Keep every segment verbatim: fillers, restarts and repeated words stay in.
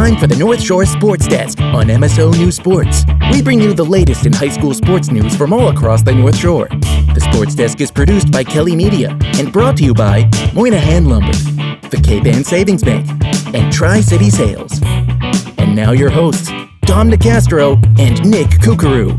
time for the North Shore Sports Desk on M S O News Sports. We bring you the latest in high school sports news from all across the North Shore. The Sports Desk is produced by Kelly Media and brought to you by Moynihan Lumber, the Cape Ann Savings Bank, and Tri-City Sales. And now your hosts, Dom DeCastro and Nick Kukuru.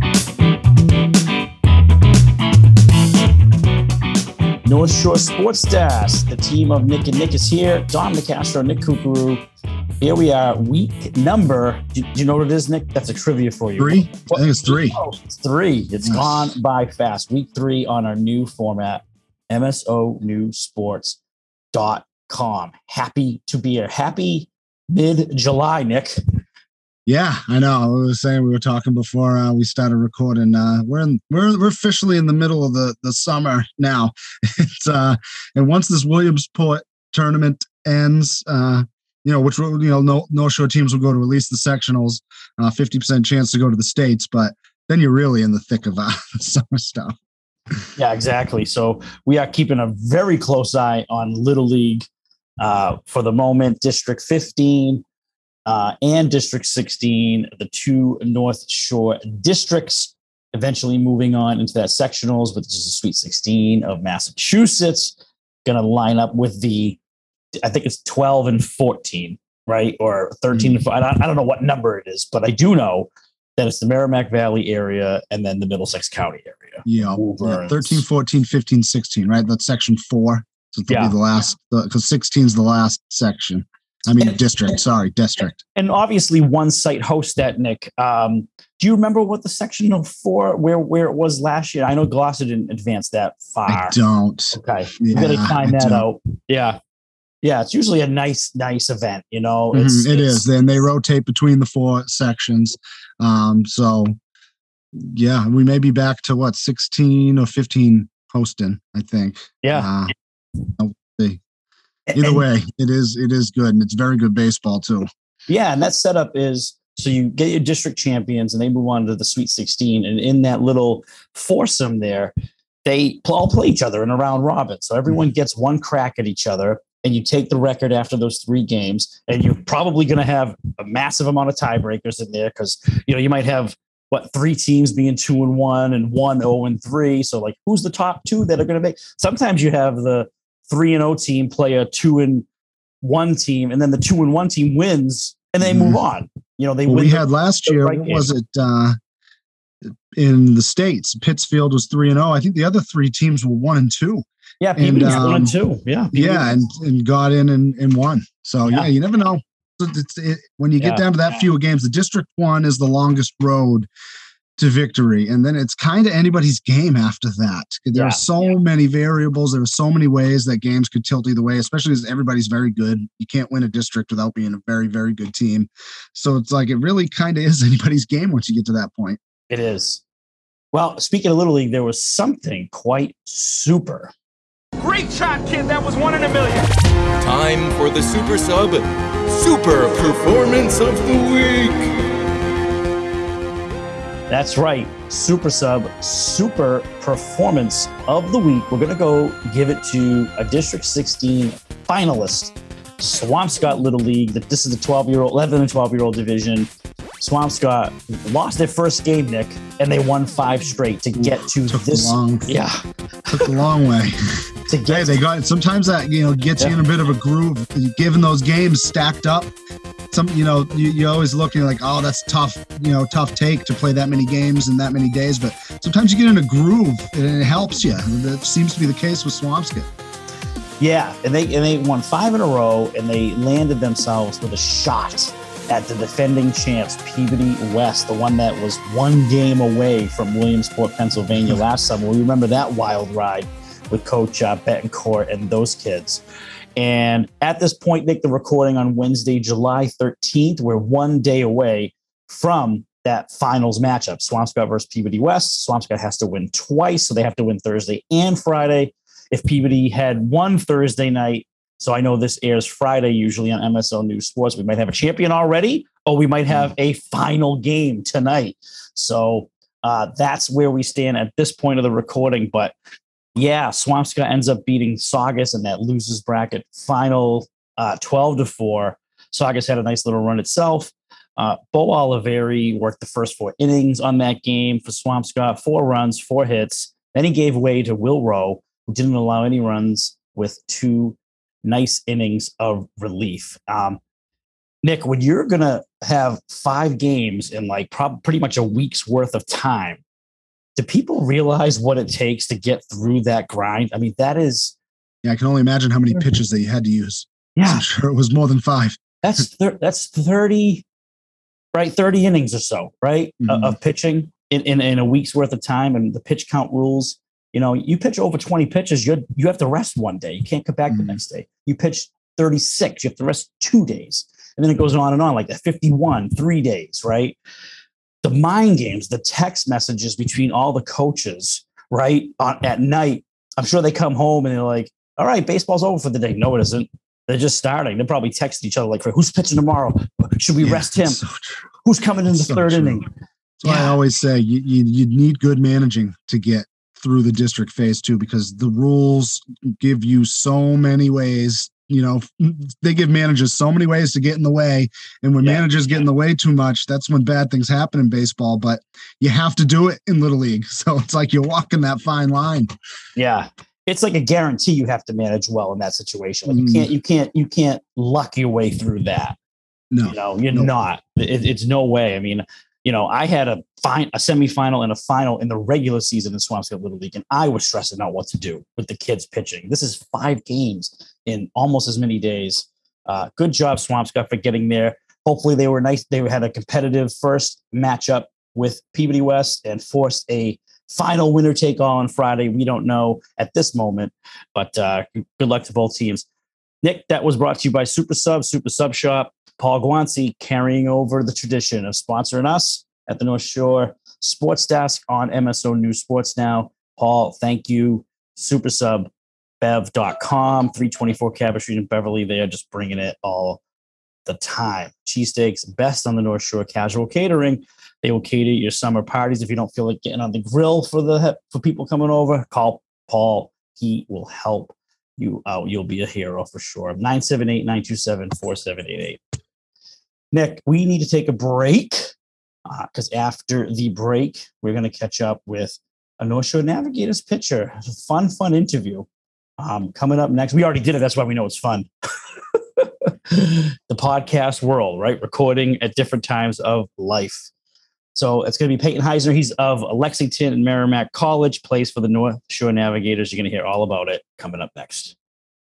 North Shore Sports Desk. The team of Nick and Nick is here. Dom DeCastro, Nick Kukuru. Here we are, week number. Do, do you know what it is, Nick? That's a trivia for you. Three? I think it's three. Oh, it's three. It's yes. Gone by fast. Week three on our new format, M S O News Sports dot com. Happy to be here. Happy mid-July, Nick. Yeah, I know. I was saying, we were talking before uh, we started recording. Uh, we're in, we're we're officially in the middle of the, the summer now. It's uh, and once this Williamsport tournament ends, uh, you know, which you know, no North Shore teams will go to at least the sectionals, uh, fifty percent chance to go to the states. But then you're really in the thick of uh, summer stuff. Yeah, exactly. So we are keeping a very close eye on Little League uh, for the moment. District fifteen. Uh, and District sixteen, the two North Shore districts, eventually moving on into that sectionals, which is the Sweet sixteen of Massachusetts, going to line up with the, I think it's twelve and fourteen, right? Or thirteen and four. I don't, I don't know what number it is, but I do know that it's the Merrimack Valley area and then the Middlesex County area. Yeah, yeah thirteen, fourteen, fifteen, sixteen, right? That's section four. So that'll yeah. be the last, because sixteen is the last section. I mean, and, district, sorry, district. And obviously one site hosts that, Nick. Um, do you remember what the section of four, where where it was last year? I know Gloucester didn't advance that far. I don't. Okay. Yeah, you got to find that don't. out. Yeah. Yeah, it's usually a nice, nice event, you know. It's, mm-hmm, it it's, is. Then they rotate between the four sections. Um, so, yeah, we may be back to, what, sixteen or fifteen hosting, I think. Yeah. Uh, we'll see. Either and, way, it is it is good, and it's very good baseball too. Yeah, and that setup is so you get your district champions, and they move on to the Sweet sixteen, and in that little foursome there, they all play each other in a round robin. So everyone gets one crack at each other, and you take the record after those three games, and you're probably going to have a massive amount of tiebreakers in there because you know you might have what three teams being two and one and one zero and three. So like, who's the top two that are going to make? Sometimes you have the three and O team play a two and one team, and then the two and one team wins, and they move on. You know, they well, win. We the, had last year. Right what game. was it uh, in the States? Pittsfield was three and zero. I think the other three teams were one and two. Yeah, P B D's um, one and two. Yeah, P B D. yeah, and, and got in and, and won. So yeah. yeah, you never know. It's, it, when you get yeah. down to that few games, the District One is the longest road to victory, and then it's kind of anybody's game after that. There yeah, are so yeah. many variables. There are so many ways that games could tilt either way, especially as everybody's very good. You can't win a district without being a very, very good team. So it's like it really kind of is anybody's game once you get to that point. It is. Well, speaking of Little League, there was something quite super. Great shot, kid. That was one in a million. Time for the Super Sub Super Performance of the Week. That's right. Super Sub, Super Performance of the Week. We're going to go give it to a District sixteen finalist, Swampscott Little League. This is the twelve-year-old, eleven and twelve-year-old division. Swampscott lost their first game, Nick, and they won five straight to get to took this. The long, yeah, took a long way. to get hey, they got sometimes that you know gets yeah. you in a bit of a groove. Given those games stacked up. Some, you know, you, you're always looking like, oh, that's tough, you know, tough take to play that many games in that many days. But sometimes you get in a groove and it helps you. That seems to be the case with Swampscott. Yeah, and they and they won five in a row, and they landed themselves with a shot at the defending champs, Peabody West, the one that was one game away from Williamsport, Pennsylvania last summer. We remember that wild ride with Coach uh, Betancourt and those kids. And at this point, Nick, the recording on Wednesday, July thirteenth, we're one day away from that finals matchup, Swampscott versus Peabody West. Swampscott has to win twice, so they have to win Thursday and Friday. If Peabody had won Thursday night, so I know this airs Friday usually on M S O News Sports, we might have a champion already, or we might have a final game tonight. So uh, that's where we stand at this point of the recording. But yeah, Swampscott ends up beating Saugus in that losers bracket final uh, twelve to four. Saugus had a nice little run itself. Uh, Bo Oliveri worked the first four innings on that game for Swampscott, four runs, four hits. Then he gave way to Will Rowe, who didn't allow any runs with two nice innings of relief. Um, Nick, when you're going to have five games in like prob- pretty much a week's worth of time, do people realize what it takes to get through that grind? I mean, that is... Yeah, I can only imagine how many pitches that you had to use. Yeah. I'm sure it was more than five. That's thir- that's thirty, right? thirty innings or so, right? Mm-hmm. Of pitching in, in, in a week's worth of time, and the pitch count rules. You know, you pitch over twenty pitches, you you have to rest one day. You can't come back mm-hmm. the next day. You pitch thirty-six, you have to rest two days. And then it goes on and on like that. fifty-one, three days, right? The mind games, the text messages between all the coaches, right? On, at night, I'm sure they come home and they're like, all right, baseball's over for the day. No, it isn't. They're just starting. They're probably texting each other like, who's pitching tomorrow? Should we yeah, rest him? So who's coming in the so third true. inning? That's why yeah. I always say you, you you need good managing to get through the district phase two, because the rules give you so many ways. You know, they give managers so many ways to get in the way. And when yeah. managers get in the way too much, that's when bad things happen in baseball. But you have to do it in Little League. So it's like you're walking that fine line. Yeah. It's like a guarantee you have to manage well in that situation. Like you can't, you can't, you can't luck your way through that. No, you know, you're no. not. It, it's no way. I mean, you know, I had a fine, a semifinal and a final in the regular season in Swampscott Little League, and I was stressing out what to do with the kids pitching. This is five games in almost as many days. Uh, good job, Swampscott, for getting there. Hopefully, they were nice. They had a competitive first matchup with Peabody West and forced a final winner take all on Friday. We don't know at this moment, but uh, good luck to both teams. Nick, that was brought to you by Super Sub, Super Sub Shop. Paul Guanci carrying over the tradition of sponsoring us at the North Shore Sports Desk on M S O News Sports Now. Paul, thank you. Super Sub Bev dot com, three twenty-four Cabot Street in Beverly. They are just bringing it all the time. Cheesesteaks, best on the North Shore. Casual catering. They will cater your summer parties. If you don't feel like getting on the grill for the for people coming over, call Paul. He will help you out. You'll be a hero for sure. nine seven eight, nine two seven, four seven eight eight. Nick, we need to take a break because uh, after the break, we're going to catch up with a North Shore Navigators pitcher. It's a fun, fun interview um, coming up next. We already did it. That's why we know it's fun. The podcast world, right? Recording at different times of life. So it's going to be Peyton Heisner. He's of Lexington and Merrimack College, plays for the North Shore Navigators. You're going to hear all about it coming up next.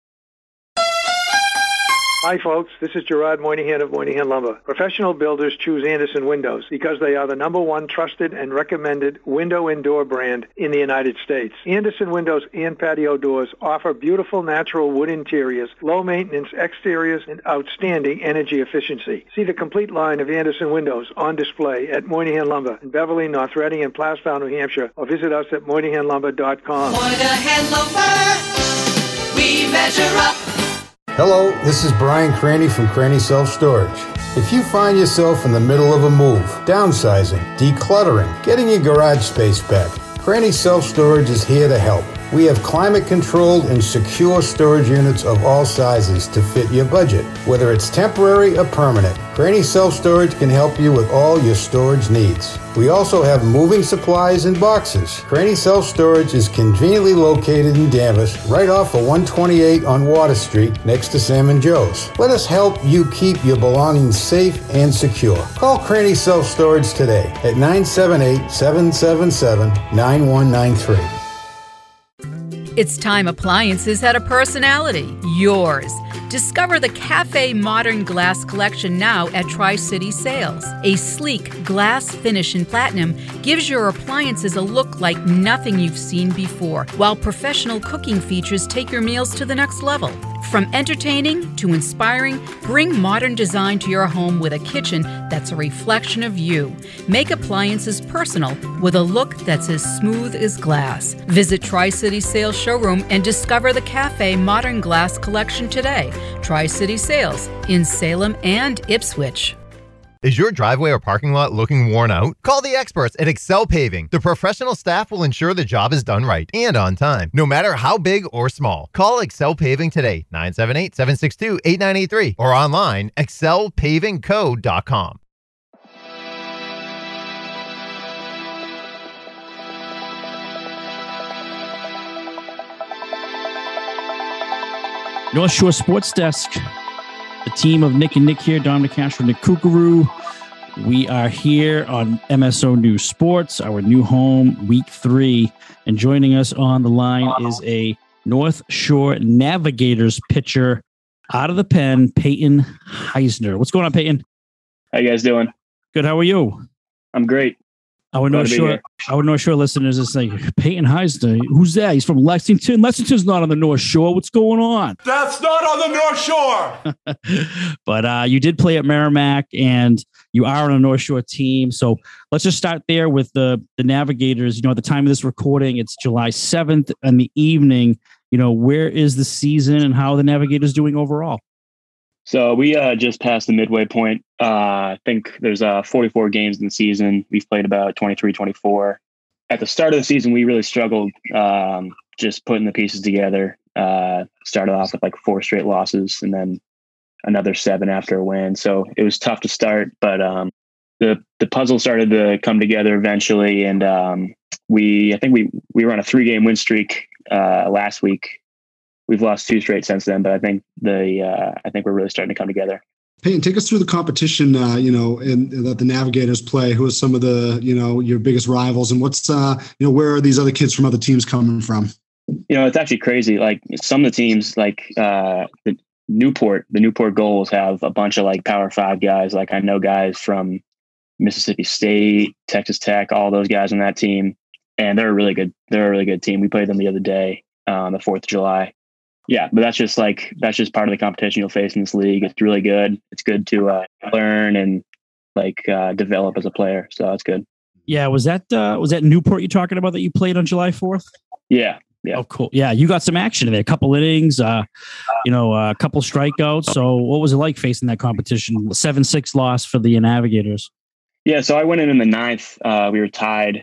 Hi, folks. This is Gerard Moynihan of Moynihan Lumber. Professional builders choose Anderson Windows because they are the number one trusted and recommended window and door brand in the United States. Anderson Windows and patio doors offer beautiful natural wood interiors, low maintenance exteriors, and outstanding energy efficiency. See the complete line of Anderson Windows on display at Moynihan Lumber in Beverly, North Reading, and Plastown, New Hampshire, or visit us at Moynihan Lumber dot com. Moynihan Lumber, we measure up. Hello, this is Brian Cranny from Cranny Self Storage. If you find yourself in the middle of a move, downsizing, decluttering, getting your garage space back, Cranny Self Storage is here to help. We have climate-controlled and secure storage units of all sizes to fit your budget, whether it's temporary or permanent. Cranny Self Storage can help you with all your storage needs. We also have moving supplies and boxes. Cranny Self Storage is conveniently located in Danvers, right off of one twenty-eight on Water Street, next to Sam and Joe's. Let us help you keep your belongings safe and secure. Call Cranny Self Storage today at nine seven eight, seven seven seven, nine one nine three. It's time appliances had a personality, yours. Discover the Cafe Modern Glass Collection now at Tri-City Sales. A sleek glass finish in platinum gives your appliances a look like nothing you've seen before, while professional cooking features take your meals to the next level. From entertaining to inspiring, bring modern design to your home with a kitchen that's a reflection of you. Make appliances personal with a look that's as smooth as glass. Visit Tri-City Sales Showroom and discover the Cafe Modern Glass Collection today. Tri-City Sales in Salem and Ipswich. Is your driveway or parking lot looking worn out? Call the experts at Excel Paving. The professional staff will ensure the job is done right and on time, no matter how big or small. Call Excel Paving today, nine seven eight, seven six two, eight nine eight three, or online, excel paving co dot com. North Shore Sports Desk, the team of Nick and Nick here, Dominic Castro, Nick Kukuru. We are here on M S O News Sports, our new home, week three. And joining us on the line is a North Shore Navigators pitcher out of the pen, Peyton Heisner. What's going on, Peyton? How you guys doing? Good. How are you? I'm great. Our North Shore, our North Shore listeners is like, Peyton Heisner, who's that? He's from Lexington. Lexington's not on the North Shore. What's going on? That's not on the North Shore. But uh, you did play at Merrimack, and you are on a North Shore team. So let's just start there with the the Navigators. You know, at the time of this recording, it's July seventh in the evening. You know, where is the season and how are the Navigators doing overall? So we uh, just passed the midway point. Uh, I think there's uh, forty-four games in the season. We've played about twenty-three, twenty-four. At the start of the season, we really struggled um, just putting the pieces together. Uh, started off with like four straight losses and then another seven after a win. So it was tough to start, but um, the the puzzle started to come together eventually. And um, we, I think we we were on a three game win streak uh, last week. We've lost two straight since then, but I think the uh, I think we're really starting to come together. Peyton, take us through the competition, uh, you know, in, in that the Navigators play. Who are some of the, you know, your biggest rivals, and what's, uh, you know, where are these other kids from other teams coming from? You know, it's actually crazy. Like some of the teams, like uh, the Newport, the Newport Goals have a bunch of like Power Five guys. Like I know guys from Mississippi State, Texas Tech, all those guys on that team, and they're a really good. They're a really good team. We played them the other day on um, the Fourth of July. Yeah, but that's just like that's just part of the competition you'll face in this league. It's really good. It's good to uh, learn and like uh, develop as a player. So that's good. Yeah, was that uh, was that Newport you're talking about that you played on July fourth? Yeah, yeah. Oh, cool. Yeah, you got some action in there. A couple innings, uh, you know, a couple strikeouts. So what was it like facing that competition? seven six loss for the Navigators. Yeah, so I went in in the ninth. Uh, we were tied.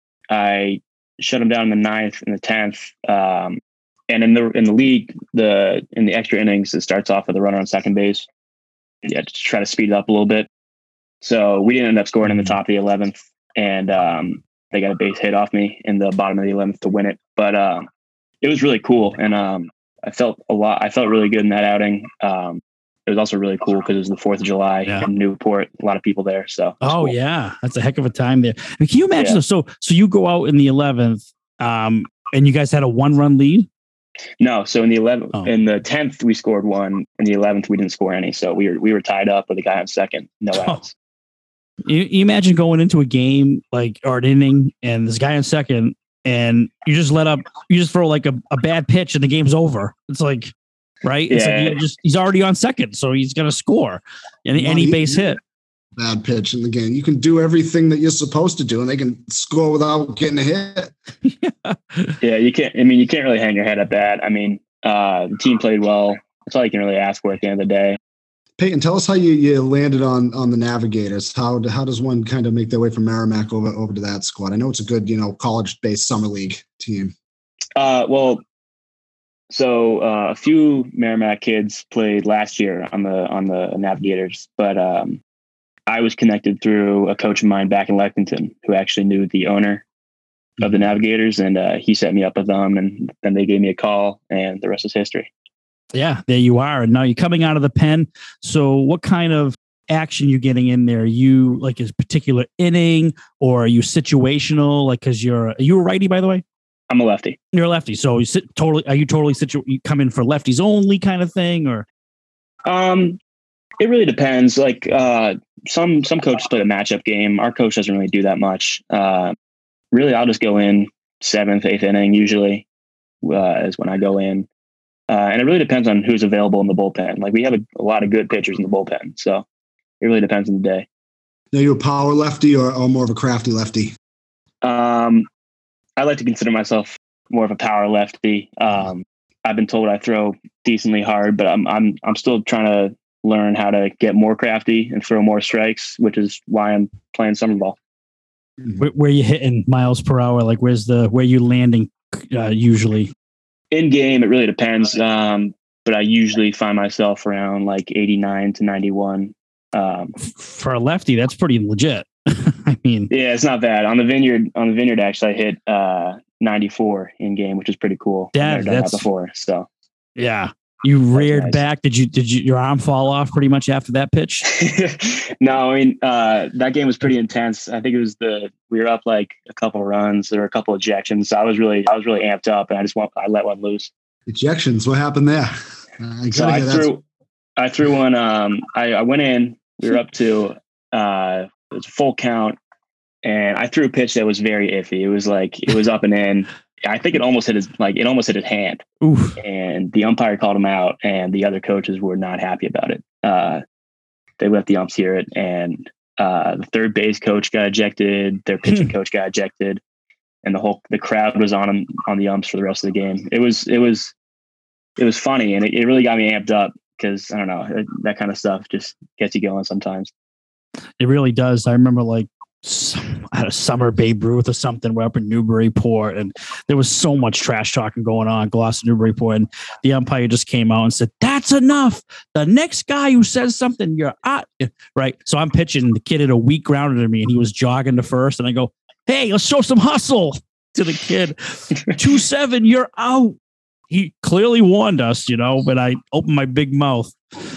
I shut them down in the ninth and the tenth. Um, And in the in the league, the in the extra innings, it starts off with a runner on second base. Yeah, to try to speed it up a little bit. So we didn't end up scoring in the top of the eleventh, and um, they got a base hit off me in the bottom of the eleventh to win it. But um, it was really cool, and um, I felt a lot. I felt really good in that outing. Um, it was also really cool because it was the Fourth of July yeah. in Newport. A lot of people there. So oh cool. yeah, that's a heck of a time there. I mean, can you imagine? Yeah. So so you go out in the eleventh, um, and you guys had a one run lead. No, so in the eleventh, oh. in the tenth, we scored one. In the eleventh, we didn't score any. So we were we were tied up with a guy on second, no outs. Oh. You, you imagine going into a game like or an inning, and this guy on second, and you just let up, you just throw like a, a bad pitch, and the game's over. It's like, right? It's yeah. like you just he's already on second, so he's gonna score any well, any base hit. Bad pitch in the game. You can do everything that you're supposed to do, and they can score without getting a hit. yeah. yeah, you can't. I mean, you can't really hang your head at that. I mean, uh, the team played well. That's all you can really ask for at the end of the day. Peyton, tell us how you, you landed on on the Navigators. How how does one kind of make their way from Merrimack over over to that squad? I know it's a good, you know, college-based summer league team. Uh, well, so uh, a few Merrimack kids played last year on the on the Navigators, but. Um, I was connected through a coach of mine back in Lexington who actually knew the owner of the Navigators, and uh, he set me up with them, and then they gave me a call, and the rest is history. Yeah, there you are. And now you're coming out of the pen. So what kind of action you getting in there? Are you like a particular inning, or are you situational? Like, cause you're, are you a righty, by the way? I'm a lefty. You're a lefty. So you sit totally, are you totally situ- you come in for lefties only kind of thing, or? Um, It really depends. Like uh, some some coaches play the matchup game. Our coach doesn't really do that much. Uh, really, I'll just go in seventh, eighth inning usually uh, is when I go in. Uh, and it really depends on who's available in the bullpen. Like we have a, a lot of good pitchers in the bullpen. So it really depends on the day. Are you a power lefty or, or more of a crafty lefty? Um, I like to consider myself more of a power lefty. Um, I've been told I throw decently hard, but I'm I'm I'm still trying to learn how to get more crafty and throw more strikes, which is why I'm playing summer ball. Where, where you hitting miles per hour? Like where's the where you landing uh, usually? In game, it really depends. Um, but I usually find myself around like eighty-nine to ninety-one. Um, For a lefty, that's pretty legit. I mean, yeah, it's not bad. On the vineyard, on the vineyard, actually, I hit uh, ninety-four in game, which is pretty cool. That, I've never done that's that before. So yeah, you reared nice. back. Did you? Did you? Your arm fall off pretty much after that pitch? No, I mean uh, that game was pretty intense. I think it was the we were up like a couple runs. There were a couple ejections. So I was really, I was really amped up, and I just want I let one loose. Ejections. What happened there? I so I threw, I threw one. Um, I, I went in. We were up to uh, it was a full count, and I threw a pitch that was very iffy. It was like it was up and in. I think it almost hit his like it almost hit his hand. Oof. And the umpire called him out, and the other coaches were not happy about it. Uh, they let the umps hear it, and uh, the third base coach got ejected. Their pitching coach got ejected, and the whole the crowd was on him on the umps for the rest of the game. It was it was it was funny, and it, it really got me amped up because I don't know that, that kind of stuff just gets you going sometimes. It really does. I remember like some, I had a summer Babe Ruth or something. We're up in Newburyport, and there was so much trash talking going on, Gloucester, Newburyport, and the umpire just came out and said, "That's enough. The next guy who says something, you're out." Right. So I'm pitching. The kid had a weak grounder to me, and he was jogging to first, and I go, "Hey, let's show some hustle to the kid. two seven, you're out." He clearly warned us, you know, but I opened my big mouth.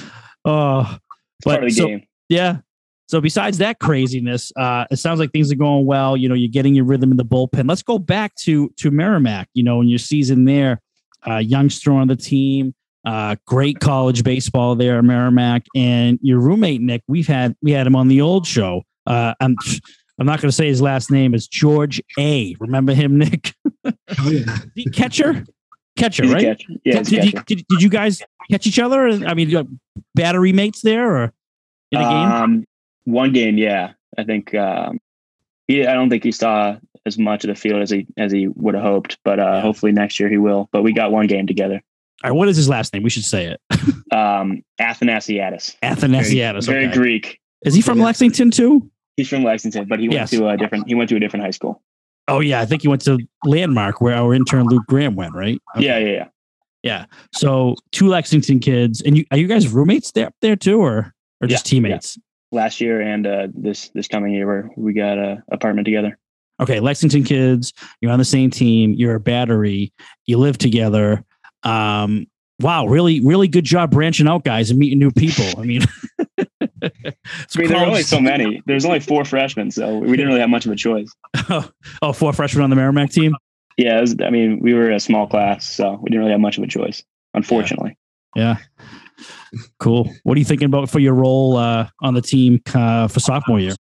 Uh, but part of the so, game. Yeah. So besides that craziness, uh, it sounds like things are going well. You know, you're getting your rhythm in the bullpen. Let's go back to to Merrimack. You know, in your season there, uh, youngster on the team, uh, great college baseball there at Merrimack, and your roommate Nick. We've had we had him on the old show. Uh, I'm I'm not going to say his last name is George A. Remember him, Nick? Oh yeah, catcher, catcher, He's a right? catcher. Yeah, Did, did, you, did, did you guys catch each other? I mean, you got battery mates there, or in a game? Um, One game, yeah. I think um, he. I don't think he saw as much of the field as he as he would have hoped, but uh, yeah. hopefully next year he will. But we got one game together. All right, what is his last name? We should say it. um, Athanasiadis. Athanasiadis. Very, okay. very Greek. Is he from Lexington too? He's from Lexington, but he went Yes. to a different. He went to a different high school. Oh yeah, I think he went to Landmark, where our intern Luke Graham went. Right? Okay. Yeah, yeah, yeah. Yeah. So two Lexington kids, and you are you guys roommates there up there too, or or just yeah, teammates? Yeah. Last year and uh, this this coming year, where we got a apartment together. Okay, Lexington kids, you're on the same team. You're a battery. You live together. Um, wow, really, really good job branching out, guys, and meeting new people. I mean, I mean, there were only so many. There's only four freshmen, so we didn't really have much of a choice. oh, oh, four freshmen on the Merrimack team. Yeah, it was, I mean, we were a small class, so we didn't really have much of a choice, unfortunately. Yeah. yeah. Cool. What are you thinking about for your role uh, on the team uh, for sophomore year?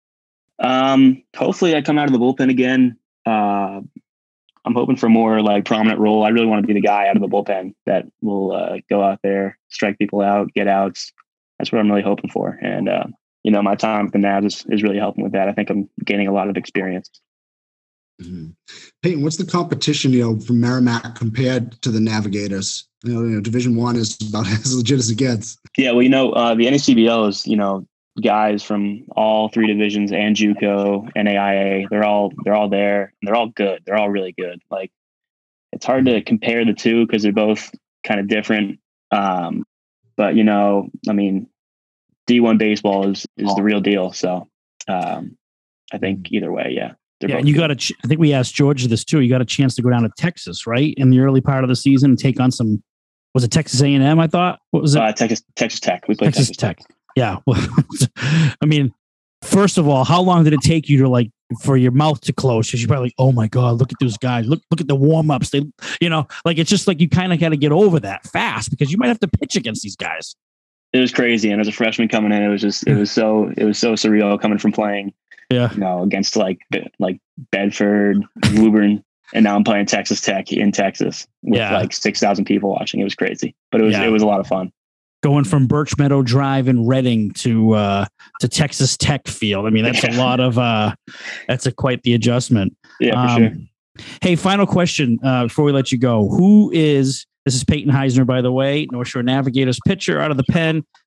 Um, hopefully I come out of the bullpen again. Uh, I'm hoping for more like prominent role. I really want to be the guy out of the bullpen that will uh, go out there, strike people out, get outs. That's what I'm really hoping for. And, uh, you know, my time with the Navs is, is really helping with that. I think I'm gaining a lot of experience. Mm-hmm. Peyton, what's the competition, you know, from Merrimack compared to the Navigators? You know, you know, Division One is about as legit as it gets. Yeah, well, you know, uh, the N A C B L is, you know, guys from all three divisions and JUCO, N A I A. They're all they're all there. And they're all good. They're all really good. Like, it's hard to compare the two because they're both kind of different. Um, but you know, I mean, D one baseball is is the real deal. So um, I think either way, yeah. Yeah, and you good. got a. Ch- I think we asked George this too. You got a chance to go down to Texas, right, in the early part of the season and take on some. Was it Texas A and M? I thought. What was it? Uh, Texas Texas Tech. We played Texas, Texas Tech. Tech. Yeah. Well, I mean, first of all, how long did it take you to like for your mouth to close? Because you're probably like, oh my god, look at those guys. Look, look at the warm ups. They, you know, like it's just like you kind of got to get over that fast because you might have to pitch against these guys. It was crazy, and as a freshman coming in, it was just it was so it was so surreal coming from playing. Yeah, you know, against like like Bedford, Woburn, and now I'm playing Texas Tech in Texas with yeah. like six thousand people watching. It was crazy, but it was yeah. it was a lot of fun. Going from Birch Meadow Drive in Reading to uh, to Texas Tech Field. I mean, that's a lot of uh, that's a quite the adjustment. Yeah, for um, sure. Hey, final question uh, before we let you go. Who is this? Is Peyton Heisner, by the way, North Shore Navigators pitcher out of the pen.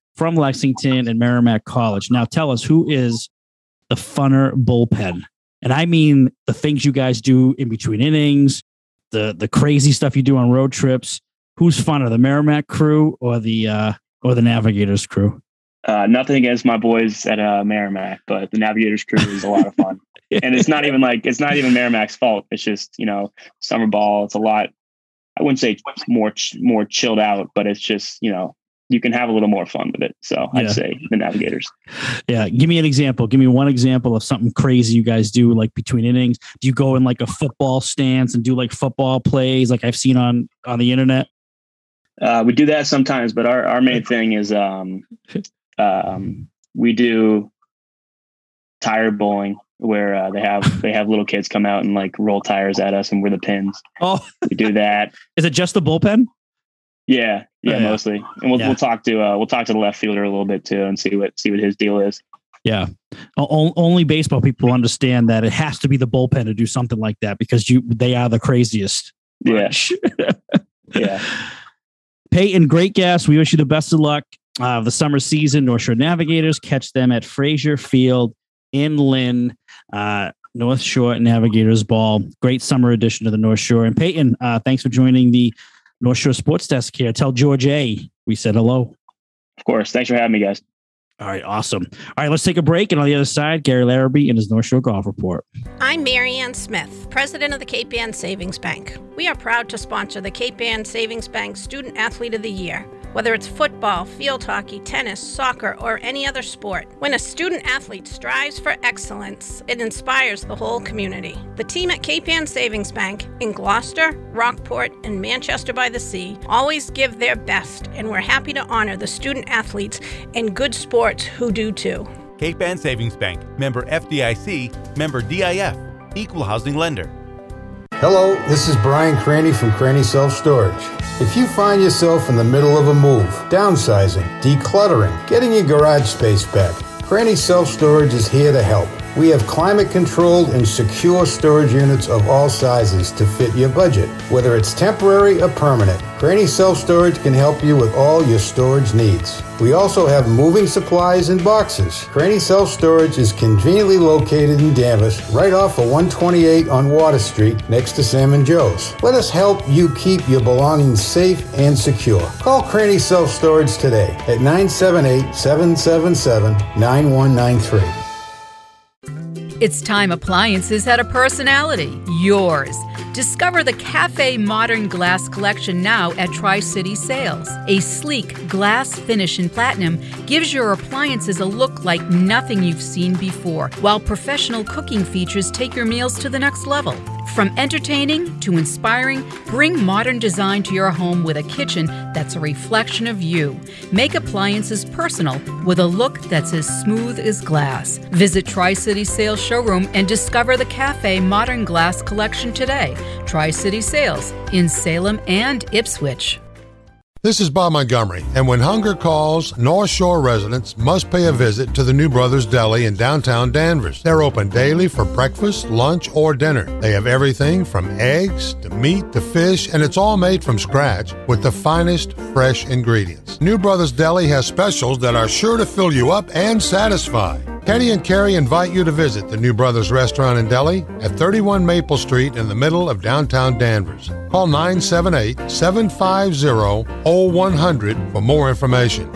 from Lexington and Merrimack College. Now tell us, who is the funner bullpen? And I mean the things you guys do in between innings, the the crazy stuff you do on road trips. Who's funner, the Merrimack crew or the uh, or the Navigators crew? Uh, nothing against my boys at uh, Merrimack, but the Navigators crew is a lot of fun. And it's not even like, it's not even Merrimack's fault. It's just, you know, summer ball. It's a lot, I wouldn't say more, more chilled out, but it's just, you know, you can have a little more fun with it. So yeah. I'd say the Navigators. Yeah. Give me an example. Give me one example of something crazy you guys do, like between innings. Do you go in like a football stance and do like football plays like I've seen on, on the internet? Uh, we do that sometimes, but our, our main thing is, um, um, we do tire bowling, where uh, they have they have little kids come out and like roll tires at us, and we're the pins. Oh, we do that. Is it just the bullpen? Yeah, yeah, oh, yeah. mostly. And we'll yeah. we'll talk to uh, we'll talk to the left fielder a little bit too, and see what see what his deal is. Yeah, o- only baseball people understand that it has to be the bullpen to do something like that, because you they are the craziest. Yeah, yeah. Peyton, great guest. We wish you the best of luck uh, of the summer season. North Shore Navigators, catch them at Frazier Field in Lynn. Uh, North Shore Navigators ball. Great summer addition to the North Shore. And Peyton, uh, thanks for joining the North Shore Sports Desk here. Tell George A. we said hello. Of course. Thanks for having me, guys. All right, awesome. All right, let's take a break. And on the other side, Gary Larrabee and his North Shore Golf Report. I'm Mary Ann Smith, president of the Cape Ann Savings Bank. We are proud to sponsor the Cape Ann Savings Bank Student Athlete of the Year. Whether it's football, field hockey, tennis, soccer, or any other sport, when a student athlete strives for excellence, it inspires the whole community. The team at Cape Ann Savings Bank in Gloucester, Rockport, and Manchester by the Sea always give their best, and we're happy to honor the student athletes and good sports who do too. Cape Ann Savings Bank, member F D I C, member D I F, equal housing lender. Hello, this is Brian Craney from Craney Self Storage. If you find yourself in the middle of a move, downsizing, decluttering, getting your garage space back, Craney Self Storage is here to help. We have climate-controlled and secure storage units of all sizes to fit your budget. Whether it's temporary or permanent, Craney Self Storage can help you with all your storage needs. We also have moving supplies and boxes. Craney Self Storage is conveniently located in Danvers, right off of one twenty-eight on Water Street, next to Sam and Joe's. Let us help you keep your belongings safe and secure. Call Craney Self Storage today at nine seven eight, seven seven seven, nine one nine three. It's time appliances had a personality, yours. Discover the Cafe Modern Glass Collection now at Tri-City Sales. A sleek glass finish in platinum gives your appliances a look like nothing you've seen before, while professional cooking features take your meals to the next level. From entertaining to inspiring, bring modern design to your home with a kitchen that's a reflection of you. Make appliances personal with a look that's as smooth as glass. Visit Tri-City Sales Showroom and discover the Cafe Modern Glass Collection today. Tri-City Sales in Salem and Ipswich. This is Bob Montgomery, and when hunger calls, North Shore residents must pay a visit to the New Brothers Deli in downtown Danvers. They're open daily for breakfast, lunch, or dinner. They have everything from eggs to meat to fish, and it's all made from scratch with the finest fresh ingredients. New Brothers Deli has specials that are sure to fill you up and satisfy. Kenny and Carrie invite you to visit the New Brothers Restaurant and Deli at thirty-one Maple Street in the middle of downtown Danvers. Call nine seven eight, seven five zero, zero one zero zero for more information.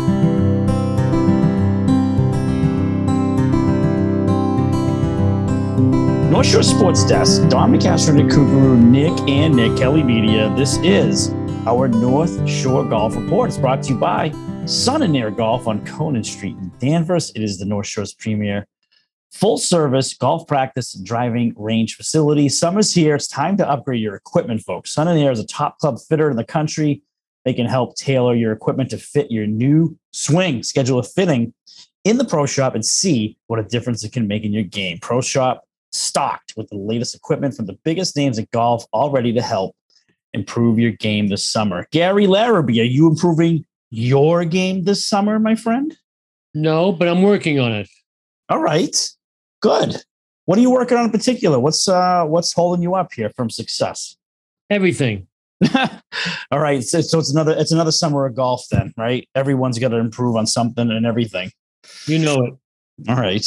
North Shore Sports Desk, Don McCastro, Nick Kukuru, Nick and Nick, Kelly Media. This is our North Shore Golf Report. It's brought to you by Sun and Air Golf on Conan Street in Danvers. It is the North Shore's premier full-service golf practice and driving range facility. Summer's here. It's time to upgrade your equipment, folks. Sun and Air is a top club fitter in the country. They can help tailor your equipment to fit your new swing. Schedule a fitting in the Pro Shop and see what a difference it can make in your game. Pro Shop stocked with the latest equipment from the biggest names in golf, all ready to help improve your game this summer. Gary Larrabee, are you improving your game this summer, my friend? No, but I'm working on it. All right. Good. What are you working on in particular? What's uh what's holding you up here from success? Everything. All right. So, so it's another it's another summer of golf then, right? Everyone's got to improve on something and everything. You know it. All right.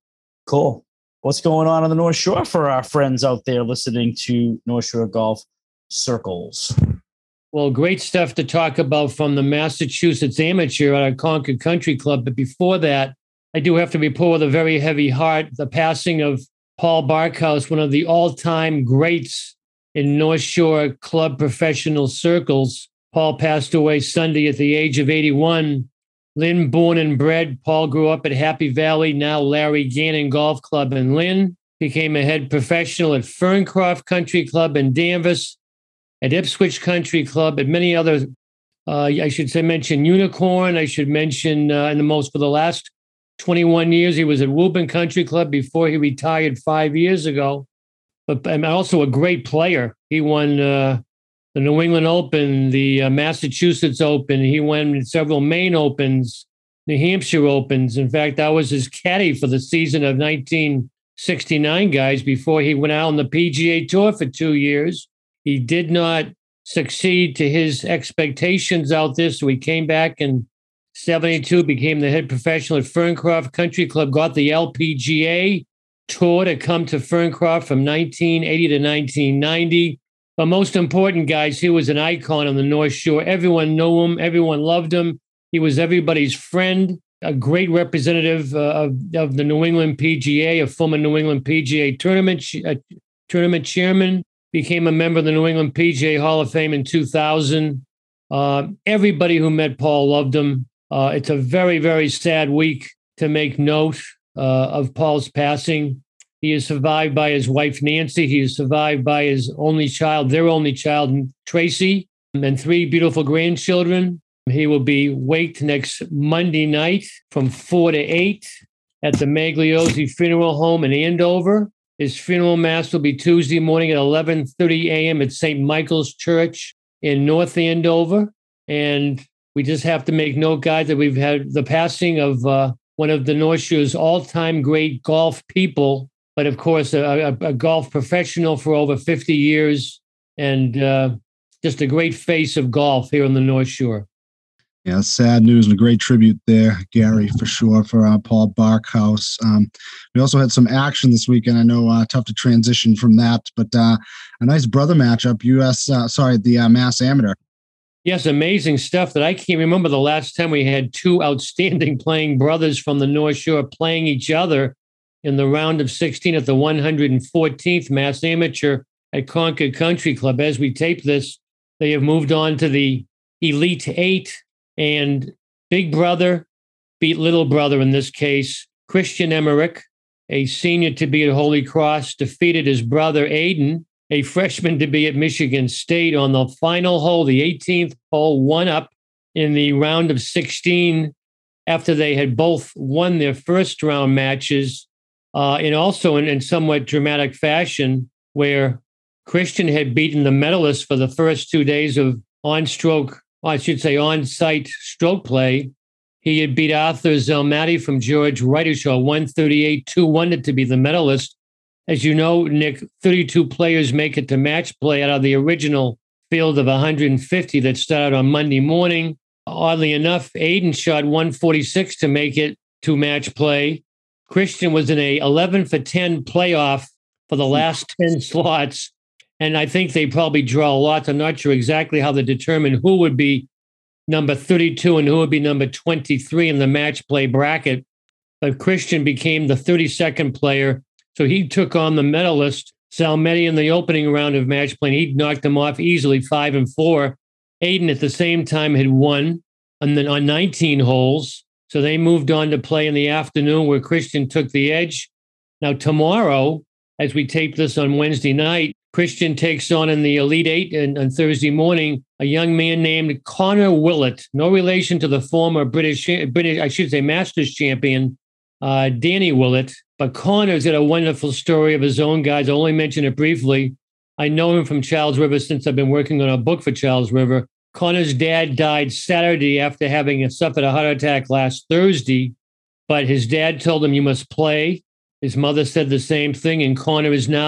Cool. What's going on on the North Shore for our friends out there listening to North Shore Golf Circles? Well, great stuff to talk about from the Massachusetts Amateur at our Concord Country Club. But before that, I do have to report with a very heavy heart the passing of Paul Barkhouse, one of the all-time greats in North Shore club professional circles. Paul passed away Sunday at the age of eighty-one. Lynn, born and bred, Paul grew up at Happy Valley, now Larry Gannon Golf Club in Lynn. Became a head professional at Ferncroft Country Club in Danvers, at Ipswich Country Club, at many other, uh, I should say, mention Unicorn. I should mention, uh, in the most, for the last twenty-one years, he was at Woburn Country Club before he retired five years ago. But and also a great player. He won uh, the New England Open, the uh, Massachusetts Open. He won several Maine Opens, New Hampshire Opens. In fact, I was his caddy for the season of nineteen sixty-nine, guys, before he went out on the P G A Tour for two years. He did not succeed to his expectations out there, so he came back in seventy-two, became the head professional at Ferncroft Country Club, got the L P G A Tour to come to Ferncroft from nineteen eighty to nineteen ninety. But most important, guys, he was an icon on the North Shore. Everyone knew him. Everyone loved him. He was everybody's friend, a great representative uh, of, of the New England P G A, a former New England P G A tournament, uh, tournament chairman, became a member of the New England P G A Hall of Fame in two thousand. Uh, everybody who met Paul loved him. Uh, it's a very, very sad week to make note uh, of Paul's passing. He is survived by his wife, Nancy. He is survived by his only child, their only child, Tracy, and three beautiful grandchildren. He will be waked next Monday night from four to eight at the Magliozzi Funeral Home in Andover. His funeral mass will be Tuesday morning at eleven thirty a.m. at Saint Michael's Church in North Andover. And we just have to make note, guys, that we've had the passing of uh, one of the North Shore's all-time great golf people, but of course, a, a, a golf professional for over fifty years and uh, just a great face of golf here on the North Shore. Yeah, sad news and a great tribute there, Gary, for sure, for uh, Paul Barkhouse. Um, we also had some action this weekend. I know uh, tough to transition from that, but uh, a nice brother matchup, U S, uh, sorry, the uh, Mass Amateur. Yes, amazing stuff that I can't remember the last time we had two outstanding playing brothers from the North Shore playing each other in the round of sixteen at the one hundred fourteenth Mass Amateur at Concord Country Club. As we tape this, they have moved on to the Elite Eight, and big brother beat little brother in this case. Christian Emmerich, a senior to be at Holy Cross, defeated his brother Aiden, a freshman to be at Michigan State, on the final hole, the eighteenth hole, one up in the round of sixteen after they had both won their first round matches, uh, and also in, in somewhat dramatic fashion, where Christian had beaten the medalists for the first two days of on-stroke, I should say on-site stroke play. He had beat Arthur Zelmati from George Wright, who shot one thirty-eight two one to be the medalist. As you know, Nick, thirty-two players make it to match play out of the original field of one hundred fifty that started on Monday morning. Oddly enough, Aiden shot one forty-six to make it to match play. Christian was in a eleven for ten playoff for the last ten slots. And I think they probably draw lots. I'm not sure exactly how they determine who would be number thirty-two and who would be number twenty-three in the match play bracket. But Christian became the thirty-second player. So he took on the medalist, Zelmati, in the opening round of match play. He knocked him off easily, five and four. Aiden at the same time had won and then on nineteen holes. So they moved on to play in the afternoon where Christian took the edge. Now tomorrow, as we tape this on Wednesday night, Christian takes on in the Elite Eight and on Thursday morning a young man named Connor Willett, no relation to the former British, British I should say, Masters champion, uh, Danny Willett. But Connor's got a wonderful story of his own, guys. I'll only mention it briefly. I know him from Charles River since I've been working on a book for Charles River. Connor's dad died Saturday after having suffered a heart attack last Thursday, but his dad told him, you must play. His mother said the same thing, and Connor is now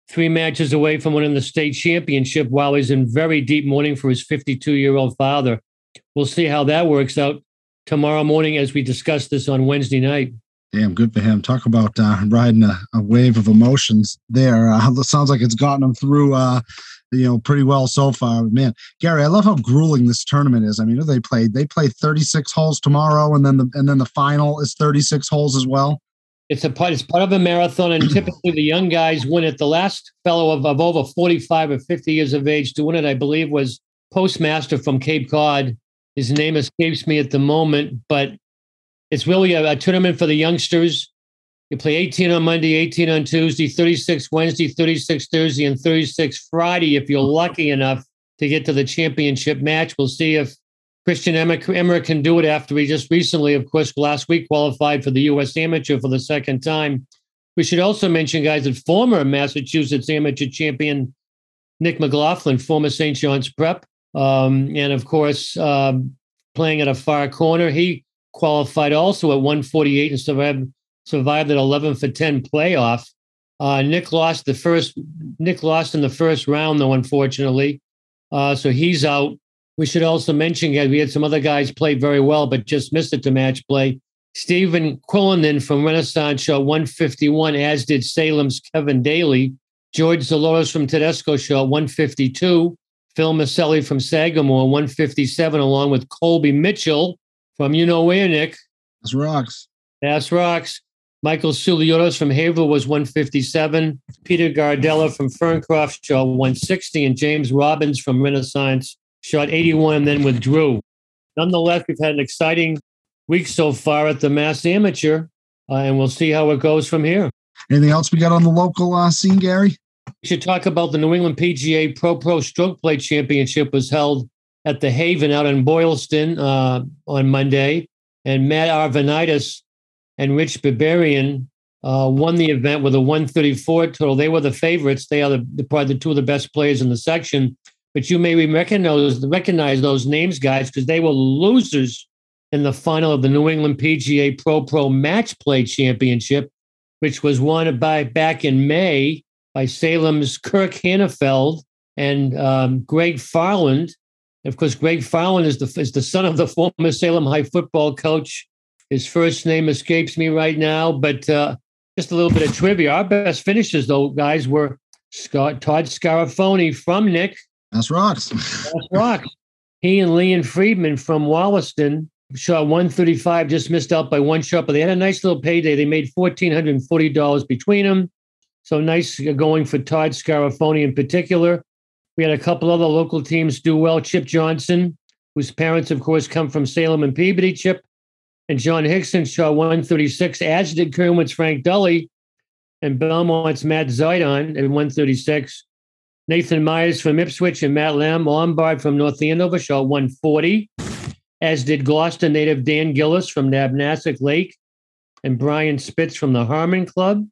three matches away from winning the state championship while he's in very deep mourning for his fifty-two-year-old father. We'll see how that works out tomorrow morning as we discuss this on Wednesday night. Damn, good for him. Talk about uh, riding a, a wave of emotions there. Uh, it sounds like it's gotten him through, uh, you know, pretty well so far. Man, Gary, I love how grueling this tournament is. I mean, they played they play thirty-six holes tomorrow, and then the and then the final is thirty-six holes as well. It's a part. It's part of a marathon, and typically the young guys win it. The last fellow of, of over forty-five or fifty years of age to win it, I believe, was Postmaster from Cape Cod. His name escapes me at the moment, but it's really a, a tournament for the youngsters. You play eighteen on Monday, eighteen on Tuesday, thirty-six Wednesday, thirty-six Thursday, and thirty-six Friday if you're lucky enough to get to the championship match. We'll see if Christian Emmer can do it after he just recently, of course, last week qualified for the U S Amateur for the second time. We should also mention, guys, that former Massachusetts Amateur champion Nick McLaughlin, former Saint John's Prep, um, and of course, um, playing at a far corner, he qualified also at one forty-eight and survived, survived that eleven for ten playoff. Uh, Nick lost the first. Nick lost in the first round, though, unfortunately. Uh, so he's out. We should also mention, guys, we had some other guys play very well, but just missed it to match play. Stephen Quillinan from Renaissance shot one fifty-one, as did Salem's Kevin Daly. George Zaloros from Tedesco shot one fifty-two. Phil Maselli from Sagamore, one fifty-seven, along with Colby Mitchell from you know where, Nick. That's rocks. That's rocks. Michael Suliotos from Haverhill was one fifty-seven. Peter Gardella from Ferncroft shot one sixty, and James Robbins from Renaissance shot eighty-one and then withdrew. Nonetheless, we've had an exciting week so far at the Mass Amateur, uh, and we'll see how it goes from here. Anything else we got on the local uh, scene, Gary? We should talk about the New England P G A Pro Pro Stroke Play Championship was held at the Haven out in Boylston uh, on Monday, and Matt Arvanitis and Rich Barbarian uh, won the event with a one thirty-four total. They were the favorites. They are the, the, probably the two of the best players in the section. But you may recognize, recognize those names, guys, because they were losers in the final of the New England P G A Pro Pro Match Play Championship, which was won by back in May by Salem's Kirk Hannafeld and um, Greg Farland. Of course, Greg Farland is the is the son of the former Salem High football coach. His first name escapes me right now, but uh, just a little bit of trivia. Our best finishers, though, guys, were Scott Todd Scarafoni from Nick. That's rocks. That's rocks. He and Leon Friedman from Wollaston shot one thirty-five, just missed out by one shot, but they had a nice little payday. They made one thousand four hundred forty dollars between them. So nice going for Todd Scarafoni in particular. We had a couple other local teams do well. Chip Johnson, whose parents, of course, come from Salem and Peabody. Chip and John Hickson shot one thirty-six, as did Kerwin's Frank Dully and Belmont's Matt Zidon at one thirty-six. Nathan Myers from Ipswich and Matt Lamb Lombard from North Andover shot one forty, as did Gloucester native Dan Gillis from Nabnasset Lake and Brian Spitz from the Harmon Club,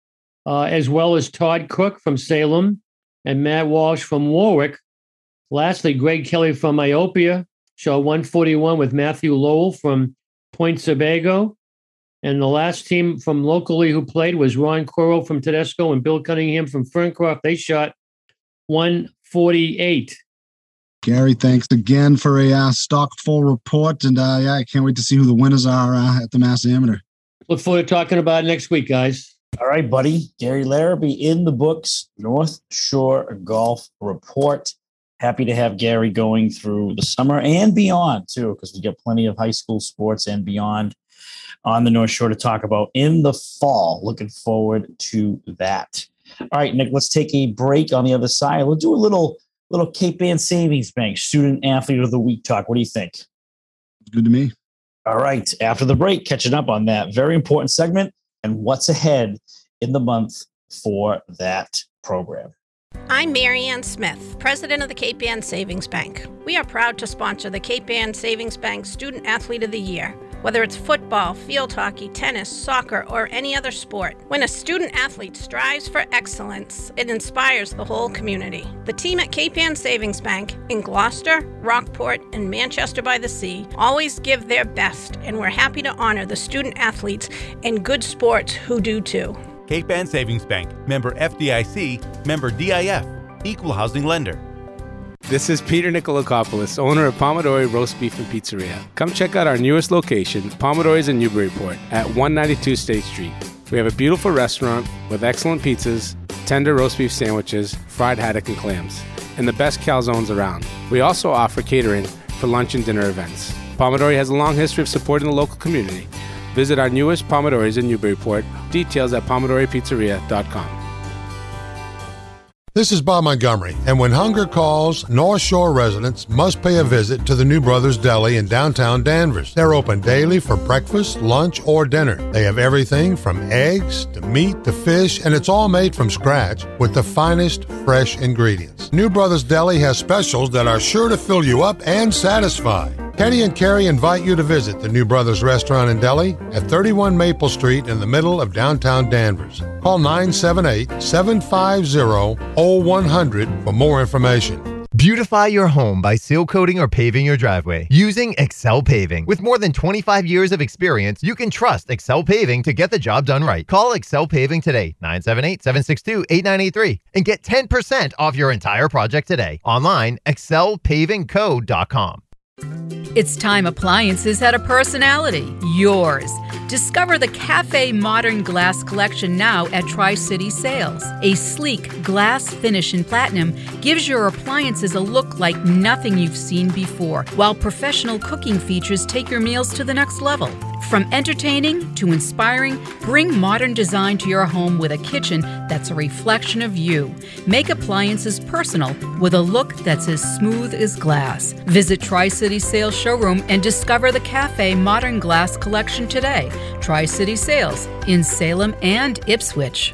uh, as well as Todd Cook from Salem and Matt Walsh from Warwick. Lastly, Greg Kelly from Myopia shot one forty-one with Matthew Lowell from Point Sebago. And the last team from locally who played was Ron Coro from Tedesco and Bill Cunningham from Ferncroft. They shot one forty-eight. Gary, thanks again for a uh, stock full report. And uh, yeah, I can't wait to see who the winners are uh, at the Mass Amateur. Look forward to talking about it next week, guys. All right, buddy. Gary Larrabee in the books, North Shore Golf Report. Happy to have Gary going through the summer and beyond, too, because we got plenty of high school sports and beyond on the North Shore to talk about in the fall. Looking forward to that. All right, Nick, let's take a break. On the other side, we'll do a little little Cape Ann Savings Bank Student Athlete of the Week talk. What do you think? Good to me. All right, after the break, catching up on that very important segment and what's ahead in the month for that program. I'm Marianne Smith, president of the Cape Ann Savings Bank. We are proud to sponsor the Cape Ann Savings Bank Student Athlete of the Year. Whether it's football, field hockey, tennis, soccer, or any other sport, when a student athlete strives for excellence, it inspires the whole community. The team at Cape Ann Savings Bank in Gloucester, Rockport, and Manchester by the Sea always give their best, and we're happy to honor the student athletes and good sports who do too. Cape Ann Savings Bank, member F D I C, member D I F, equal housing lender. This is Peter Nikolakopoulos, owner of Pomodori Roast Beef and Pizzeria. Come check out our newest location, Pomodori's in Newburyport at one ninety-two State Street. We have a beautiful restaurant with excellent pizzas, tender roast beef sandwiches, fried haddock and clams, and the best calzones around. We also offer catering for lunch and dinner events. Pomodori has a long history of supporting the local community. Visit our newest Pomodori's in Newburyport. Details at pomodori pizzeria dot com. This is Bob Montgomery, and when hunger calls, North Shore residents must pay a visit to the New Brothers Deli in downtown Danvers. They're open daily for breakfast, lunch, or dinner. They have everything from eggs to meat to fish, and it's all made from scratch with the finest fresh ingredients. New Brothers Deli has specials that are sure to fill you up and satisfy. Kenny and Carrie invite you to visit the New Brothers Restaurant and Deli at thirty-one Maple Street in the middle of downtown Danvers. Call nine seven eight, seven five zero, zero one zero zero for more information. Beautify your home by seal coating or paving your driveway using Excel Paving. With more than twenty-five years of experience, you can trust Excel Paving to get the job done right. Call Excel Paving today, nine seven eight, seven six two, eight nine eight three, and get ten percent off your entire project today. Online, excel paving co dot com. It's time appliances had a personality, yours. Discover the Cafe Modern Glass Collection now at Tri-City Sales. A sleek glass finish in platinum gives your appliances a look like nothing you've seen before, while professional cooking features take your meals to the next level. From entertaining to inspiring, bring modern design to your home with a kitchen that's a reflection of you. Make appliances personal with a look that's as smooth as glass. Visit Tri-City Sales showroom and discover the Cafe Modern Glass Collection today. Tri-City Sales in Salem and Ipswich.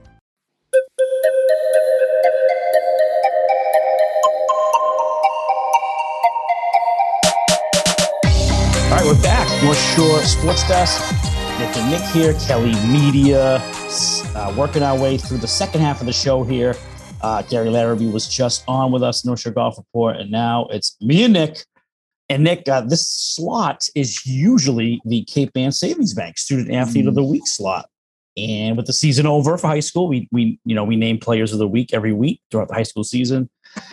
All right, we're back. North Shore Sports Desk. Nick and Nick here, Kelly Media, uh, working our way through the second half of the show here. Uh, Gary Larrabee was just on with us, North Shore Golf Report, and now it's me and Nick. And Nick, uh, this slot is usually the Cape Ann Savings Bank Student Athlete mm. of the Week slot. And with the season over for high school, we we you know we name Players of the Week every week throughout the high school season.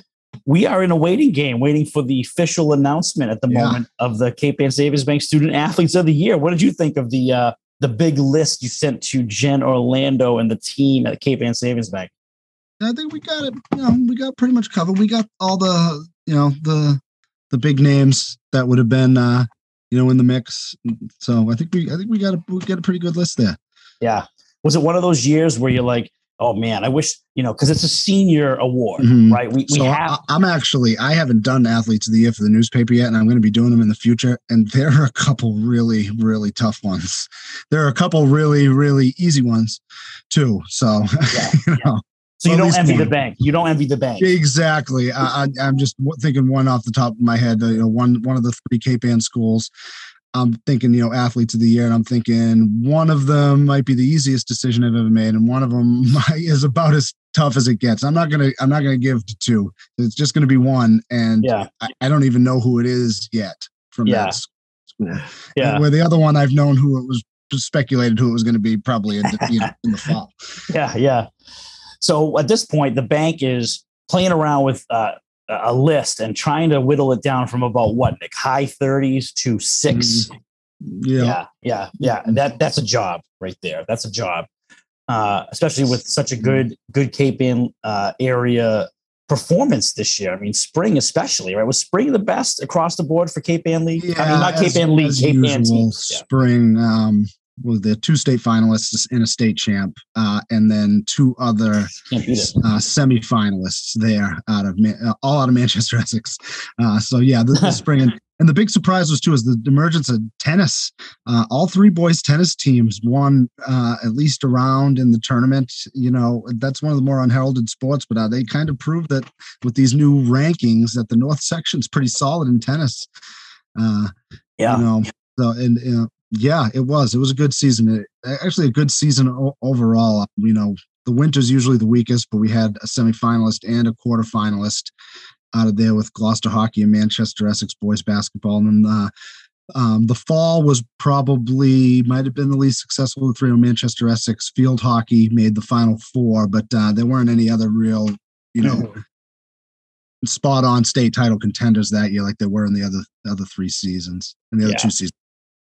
We are in a waiting game, waiting for the official announcement at the yeah. moment of the Cape Ann Savings Bank Student Athletes of the Year. What did you think of the uh, the big list you sent to Jen Orlando and the team at Cape Ann Savings Bank? I think we got it. You know, we got pretty much covered. We got all the you know the the big names that would have been uh, you know in the mix. So I think we I think we got a we got a pretty good list there. Yeah. Was it one of those years where you're like, oh man, I wish, you know, because it's a senior award, mm-hmm. right? We, we so have. I'm actually, I haven't done Athletes of the Year for the newspaper yet, and I'm going to be doing them in the future. And there are a couple really, really tough ones. There are a couple really, really easy ones too. So, yeah, you know. Yeah. So you don't envy one. the bank. You don't envy the bank. Exactly. I, I, I'm just thinking one off the top of my head. You know, one one of the three Cape Ann schools. I'm thinking, you know, Athletes of the Year, and I'm thinking one of them might be the easiest decision I've ever made, and one of them is about as tough as it gets. I'm not gonna, I'm not gonna give to two. It's just gonna be one, and yeah. I, I don't even know who it is yet from yeah. that school. Yeah, and where the other one I've known who it was speculated who it was going to be probably in the, you know, in the fall. Yeah, yeah. So at this point, the bank is playing around with uh, a list and trying to whittle it down from about what, Nick, high thirties to six. Mm, yeah. yeah, yeah, yeah. That that's a job right there. That's a job, uh, especially with such a good good Cape Ann uh, area performance this year. I mean, spring especially, right? Was spring the best across the board for Cape Ann League? Yeah, I mean, not as, Cape Ann League, Cape usual, Ann teams. Spring. Um, with the two state finalists and a state champ, uh, and then two other uh, semi-finalists there out of uh, all out of Manchester, Essex. Uh, so yeah, this, this spring, and, and the big surprise was too is the emergence of tennis. Uh, all three boys tennis teams won uh, at least a round in the tournament. You know, that's one of the more unheralded sports, but uh, they kind of proved that with these new rankings that the North section's pretty solid in tennis. Uh, yeah, you know, so and you know. Yeah, it was. It was a good season. It, actually, a good season o- overall. You know, the winter's usually the weakest, but we had a semifinalist and a quarterfinalist out of there with Gloucester hockey and Manchester Essex boys basketball. And then uh, Um, the fall was probably, might have been the least successful of the three. Manchester Essex field hockey made the Final Four, but uh, there weren't any other real, you know, mm-hmm. spot on state title contenders that year like there were in the other other three seasons and the other yeah. two seasons.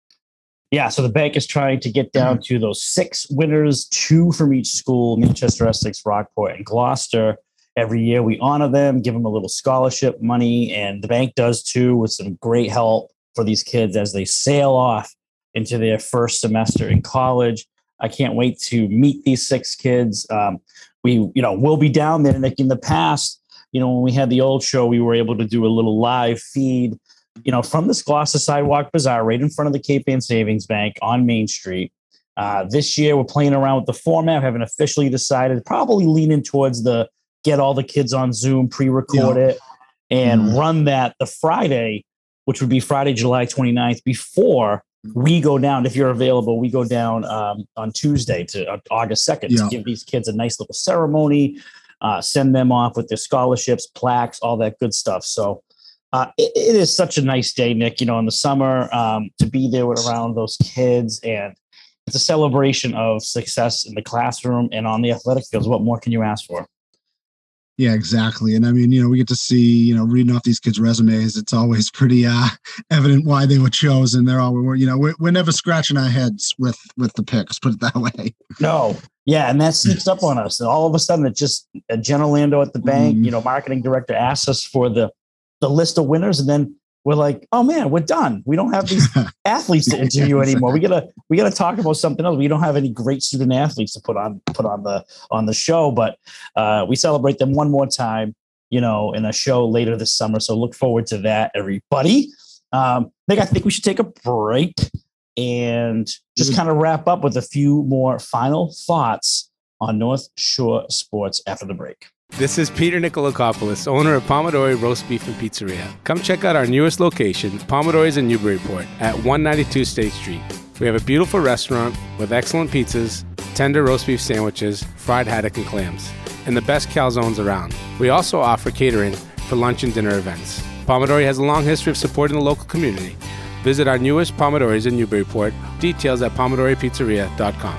Yeah, so the bank is trying to get down to those six winners, two from each school, Manchester, Essex, Rockport, and Gloucester. Every year we honor them, give them a little scholarship money, and the bank does too with some great help for these kids as they sail off into their first semester in college. I can't wait to meet these six kids. Um, we, you know, we'll be down there. Like in the past, you know, when we had the old show, we were able to do a little live feed, you know, from this Gloucester Sidewalk Bazaar right in front of the Cape Ann Savings Bank on Main Street. Uh, this year, we're playing around with the format, haven't officially decided, probably leaning towards the get all the kids on Zoom, pre-record yeah. it, and mm. run that the Friday, which would be Friday, July twenty-ninth, before we go down. If you're available, we go down um, on Tuesday to uh, August second yeah. to give these kids a nice little ceremony, uh, send them off with their scholarships, plaques, all that good stuff. So uh, it, it is such a nice day, Nick, you know, in the summer um, to be there with around those kids. And it's a celebration of success in the classroom and on the athletic fields. What more can you ask for? Yeah, exactly. And I mean, you know, we get to see, you know, reading off these kids' resumes, it's always pretty uh, evident why they were chosen. They're all, we're, you know, we're, we're never scratching our heads with, with the picks, put it that way. No. Yeah. And that sneaks up on us. And all of a sudden, it just, uh, Jen Orlando at the bank, mm. you know, marketing director asks us for the, the list of winners. And then we're like, oh man, we're done. We don't have these athletes to interview anymore. We gotta, we gotta talk about something else. We don't have any great student athletes to put on, put on the, on the show, but uh, we celebrate them one more time, you know, in a show later this summer. So look forward to that, everybody. Um, Nick, I think we should take a break and just kind of wrap up with a few more final thoughts on North Shore Sports after the break. This is Peter Nikolakopoulos, owner of Pomodori Roast Beef and Pizzeria. Come check out our newest location, Pomodori's in Newburyport, at one ninety-two State Street. We have a beautiful restaurant with excellent pizzas, tender roast beef sandwiches, fried haddock and clams, and the best calzones around. We also offer catering for lunch and dinner events. Pomodori has a long history of supporting the local community. Visit our newest Pomodori's in Newburyport. Details at pomodori pizzeria dot com.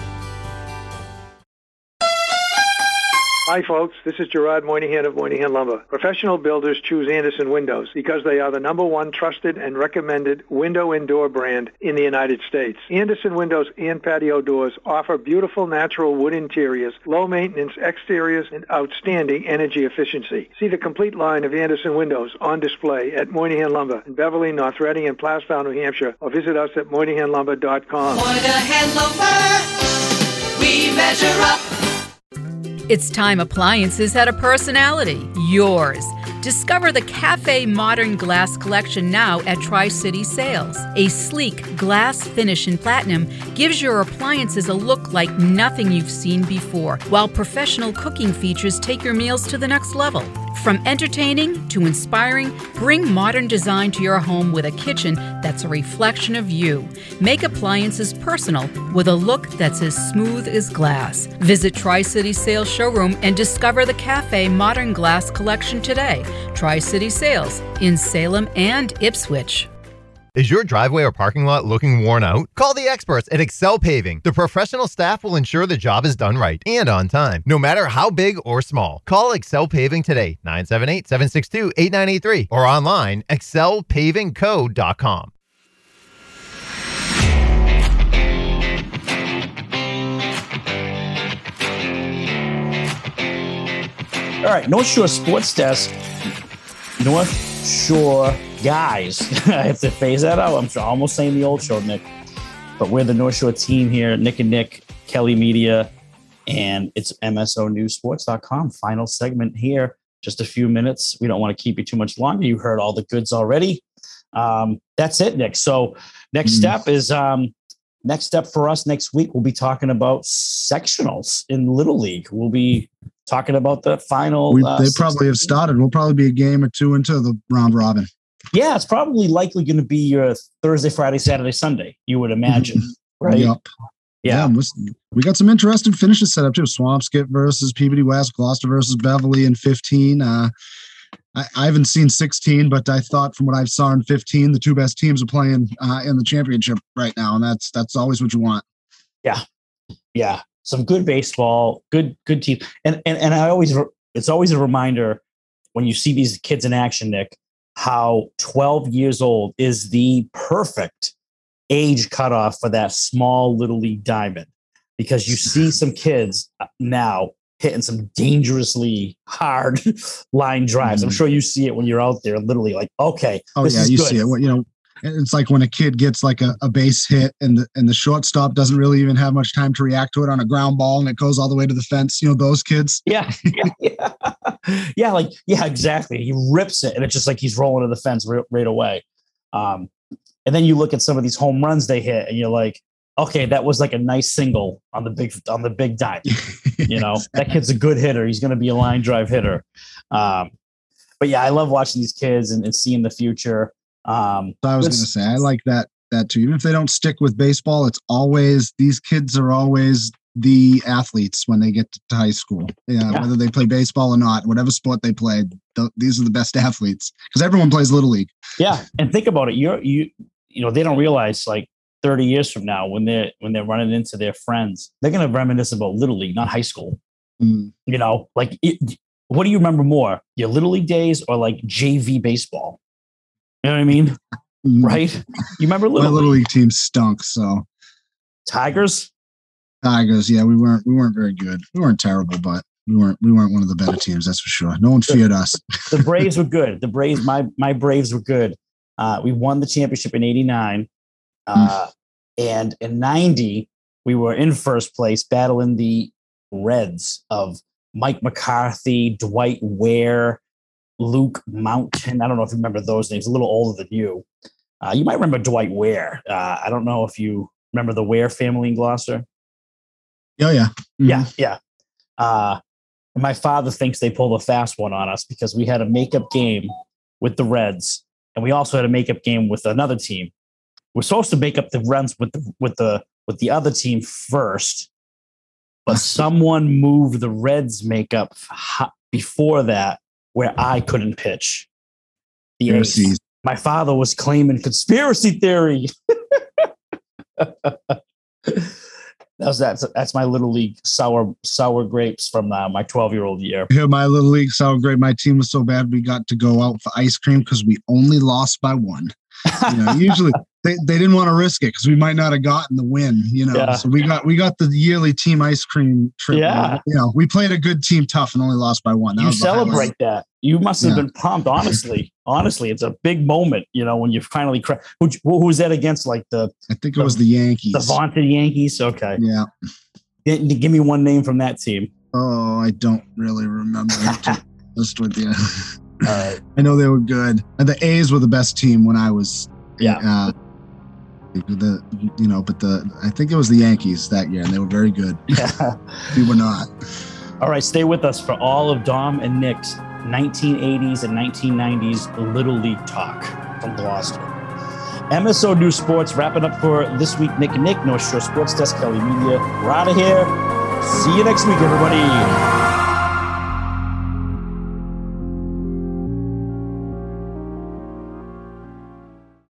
Hi, folks. This is Gerard Moynihan of Moynihan Lumber. Professional builders choose Anderson Windows because they are the number one trusted and recommended window and door brand in the United States. Anderson Windows and patio doors offer beautiful natural wood interiors, low maintenance exteriors, and outstanding energy efficiency. See the complete line of Anderson Windows on display at Moynihan Lumber in Beverly, North Reading, and Plastown, New Hampshire, or visit us at moynihan lumber dot com. Moynihan Lumber, we measure up. It's time appliances had a personality, yours. Discover the Cafe Modern Glass Collection now at Tri-City Sales. A sleek glass finish in platinum gives your appliances a look like nothing you've seen before, while professional cooking features take your meals to the next level. From entertaining to inspiring, bring modern design to your home with a kitchen that's a reflection of you. Make appliances personal with a look that's as smooth as glass. Visit Tri-City Sales Showroom and discover the Cafe Modern Glass Collection today. Tri-City Sales in Salem and Ipswich. Is your driveway or parking lot looking worn out? Call the experts at Excel Paving. The professional staff will ensure the job is done right and on time, no matter how big or small. Call Excel Paving today, nine seven eight, seven six two, eight nine eight three, or online, excel paving co dot com. All right, North Shore Sports Desk. North Shore guys. I have to phase that out. I'm sure, almost saying the old show, Nick. But we're the North Shore team here, Nick and Nick, Kelly Media, and it's M S O News Sports dot com. Final segment here. Just a few minutes. We don't want to keep you too much longer. You heard all the goods already. Um, that's it, Nick. So next mm. step is um, next step for us next week. We'll be talking about sectionals in Little League. We'll be talking about the final. We, uh, they probably have started. We'll probably be a game or two into the round robin. Yeah, it's probably likely going to be your Thursday, Friday, Saturday, Sunday, you would imagine, right? Yep. Yeah. yeah. We got some interesting finishes set up too. Swampscott versus Peabody West, Gloucester versus Beverly in fifteen. Uh, I, I haven't seen sixteen, but I thought from what I saw in fifteen, the two best teams are playing uh, in the championship right now, and that's that's always what you want. Yeah, yeah, some good baseball, good good team, and and and I always it's always a reminder when you see these kids in action, Nick, how twelve years old is the perfect age cutoff for that small little league diamond, because you see some kids now hitting some dangerously hard line drives. Mm-hmm. I'm sure you see it when you're out there, literally like, okay, oh this yeah, is you good. see it. Well, you know, it's like when a kid gets like a, a base hit and the and the shortstop doesn't really even have much time to react to it on a ground ball and it goes all the way to the fence. You know, those kids. Yeah, yeah, yeah, yeah. Like yeah, exactly. He rips it and it's just like he's rolling to the fence right, right away. Um, and then you look at some of these home runs they hit, and you're like, okay, that was like a nice single on the big on the big dime. You know, that kid's a good hitter. He's going to be a line drive hitter. Um, but yeah, I love watching these kids and, and seeing the future. Um, so I was going to say, I like that that too. Even if they don't stick with baseball, it's always these kids are always the athletes when they get to high school. Yeah, yeah. Whether they play baseball or not, whatever sport they play, th- these are the best athletes because everyone plays Little League. Yeah, and think about it. You're you you know they don't realize like thirty years from now, when they're when they're running into their friends, they're going to reminisce about Little League, not high school. Mm. You know, like it, what do you remember more, your Little League days or like J V baseball? You know what I mean? Mm. Right? You remember Little My Little League? League team stunk. So Tigers, Tigers, yeah, we weren't we weren't very good. We weren't terrible, but we weren't we weren't one of the better teams. That's for sure. No one feared us. The Braves were good. The Braves, my my Braves were good. Uh, we won the championship in eighty-nine. Uh, and in ninety, we were in first place, battling the Reds of Mike McCarthy, Dwight Ware, Luke Mountain. I don't know if you remember those names. A little older than you. Uh, you might remember Dwight Ware. Uh, I don't know if you remember the Ware family in Gloucester. Oh yeah, mm-hmm. yeah, yeah. Uh, my father thinks they pulled a fast one on us because we had a makeup game with the Reds, and we also had a makeup game with another team. We're supposed to make up the runs with the with the with the other team first, but someone moved the Reds makeup before that, where I couldn't pitch. The ace. My father was claiming conspiracy theory. That's that's that's my Little League sour sour grapes from uh, my twelve year old year. Yeah, my Little League sour grape. My team was so bad we got to go out for ice cream because we only lost by one. You know, usually they, they didn't want to risk it because we might not have gotten the win. You know, yeah. so we got we got the yearly team ice cream trip. Yeah, you know, we played a good team tough and only lost by one. That you celebrate that. You must have yeah. been pumped. Honestly, honestly, it's a big moment. You know, when you finally cra- who, who was that against? Like the I think it the, was the Yankees, the vaunted Yankees. Okay, yeah. G- give me one name from that team. Oh, I don't really remember. Just with you. All right. I know they were good. And the A's were the best team when I was. Yeah. Uh, the you know, but the I think it was the Yankees that year, and they were very good. Yeah. We were not. All right, stay with us for all of Dom and Nick's nineteen eighties and nineteen nineties Little League talk from Gloucester. M S O News Sports wrapping up for this week. Nick and Nick, North Shore Sports Desk, Kelly Media. We're out of here. See you next week, everybody.